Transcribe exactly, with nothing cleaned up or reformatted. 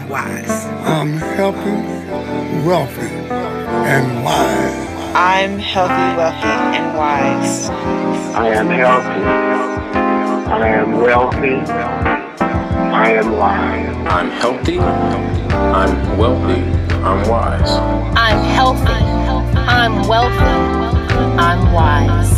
wise. I'm healthy, wealthy, and wise. I'm healthy, wealthy, and wise. I am healthy. I am wealthy. I am wise. I'm healthy. I'm wealthy. I'm wise. I'm healthy. I'm wealthy. I'm wise.